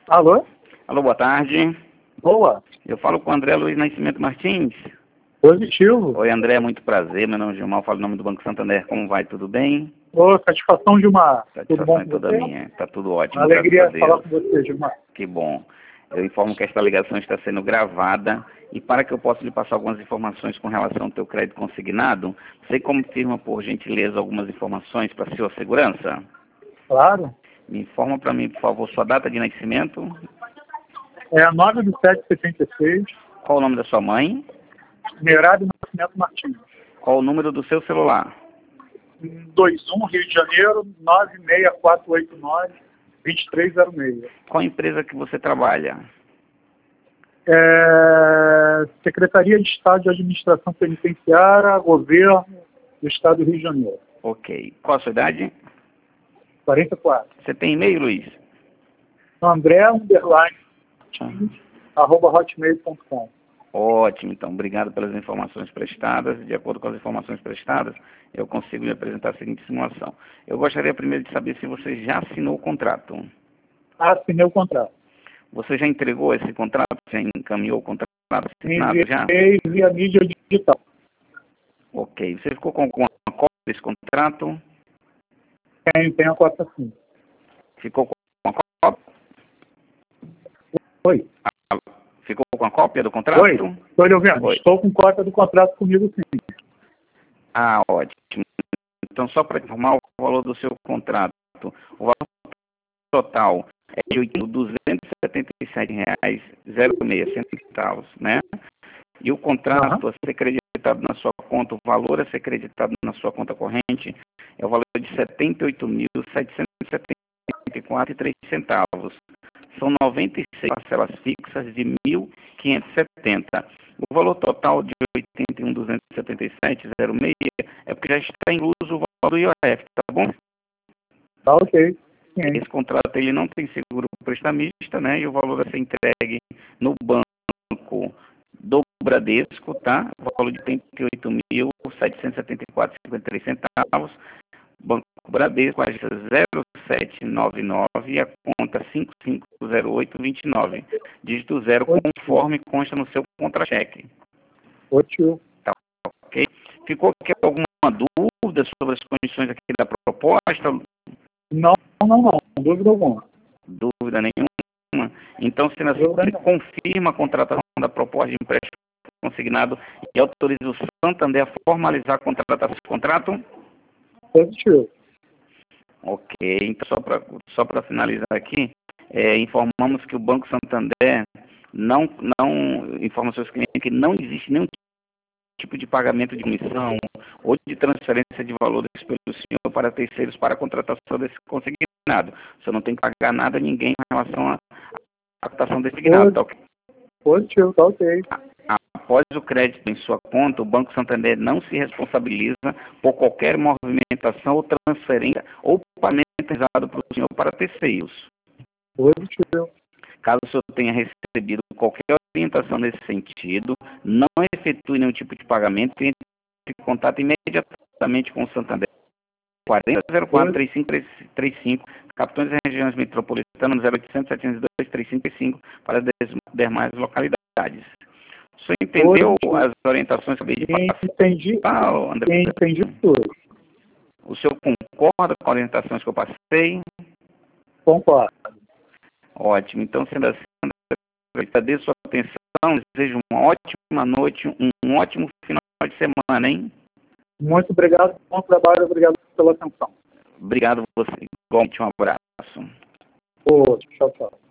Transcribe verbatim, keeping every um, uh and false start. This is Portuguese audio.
Alô? Alô, boa tarde. Boa. Eu falo com o André Luiz Nascimento Martins. Positivo. Oi, André, muito prazer. Meu nome é Gilmar, eu falo em nome do Banco Santander. Como vai? Tudo bem? Ô, satisfação, Gilmar. Tudo bom Satisfação é com toda você? minha. Tá tudo ótimo, Uma graças a alegria falar Deus. com você, Gilmar. Que bom. Eu informo que esta ligação está sendo gravada e para que eu possa lhe passar algumas informações com relação ao teu crédito consignado, você confirma, por gentileza, algumas informações para sua segurança? Claro. Me informa para mim, por favor, sua data de nascimento. É a nove de sete de setenta e seis. Qual o nome da sua mãe? Meirado Nascimento Martins. Qual o número do seu celular? dois um, Rio de Janeiro, nove seis quatro oito nove, dois três zero seis. Qual empresa que você trabalha? É... Secretaria de Estado de Administração Penitenciária, Governo do Estado do Rio de Janeiro. Ok. Qual a sua idade? quarenta e quatro. Você tem e-mail, Luiz? André, underline, Ah. arroba hotmail ponto com. Ótimo, então. Obrigado pelas informações prestadas. De acordo com as informações prestadas, eu consigo lhe apresentar a seguinte simulação. Eu gostaria primeiro de saber se você já assinou o contrato. Assinei o contrato. Você já entregou esse contrato? Já encaminhou o contrato assinado já? Enviei via mídia digital. Ok. Você ficou com alguma cópia desse contrato? Tem, tem a cópia sim. Ficou com uma cópia? Oi. Ficou com a cópia do contrato? Oi. Estou lhe ouvindo. Oi. Estou com cópia do contrato comigo sim. Ah, ótimo. Então, só para informar o valor do seu contrato, o valor total é de duzentos e setenta e sete reais e seis centavos, né? E o contrato Uhum. a ser creditado na sua conta, o valor a ser creditado na sua conta corrente é o valor de setenta e oito mil, setecentos e setenta e quatro reais e três centavos. São noventa e seis parcelas fixas de mil quinhentos e setenta. O valor total de oitenta e um mil duzentos e setenta e sete reais e seis é porque já está incluso o valor do I O F, tá bom? Tá ok. Sim. Esse contrato ele não tem seguro prestamista, né? E o valor a ser entregue no banco do Bradesco, tá? O valor de oitenta e oito mil, setecentos e setenta e quatro reais e cinquenta e três centavos. Banco Bradesco, agência zero sete nove nove e a conta cinco cinco zero oito dois nove. Dígito zero, conforme consta no seu contra-cheque. Ótimo. Tá ok? Ficou aqui alguma dúvida sobre as condições aqui da proposta? Não, não, não. Dúvida alguma. Dúvida nenhuma. Então, se na Dúvida você nenhuma. confirma a contratação da proposta de empréstimo consignado e autoriza o Santander a formalizar a contratação do contrato? Positivo. Ok, então só para só para finalizar aqui, é, informamos que o Banco Santander não, não informa aos seus clientes que não existe nenhum tipo de pagamento de comissão ou de transferência de valores pelo senhor para terceiros para a contratação desse consignado. Você não tem que pagar nada a ninguém em relação à captação desse consignado, tá ok? Positivo, tá ok. Após o crédito em sua conta, o Banco Santander não se responsabiliza por qualquer movimentação ou transferência ou pagamento realizado pelo senhor para terceiros. Positivo. Caso o senhor tenha recebido qualquer orientação nesse sentido, não efetue nenhum tipo de pagamento e entre em contato imediatamente com o Santander. quarenta zero quatro, trinta e cinco trinta e cinco, Capitões das Regiões Metropolitanas, zero oitocentos, setecentos e dois, trezentos e cinquenta e cinco, para as demais localidades. O senhor entendeu Positivo. as orientações que eu acabei de passar? Entendi. Tá, André? Entendi tudo. O senhor concorda com as orientações que eu passei? Concordo. Ótimo. Então, sendo assim, eu agradeço a sua atenção, desejo uma ótima noite, um ótimo final de semana, hein? Muito obrigado. Bom trabalho. Obrigado pela atenção. Obrigado a você. Igualmente, um abraço. Outro. Tchau, tchau.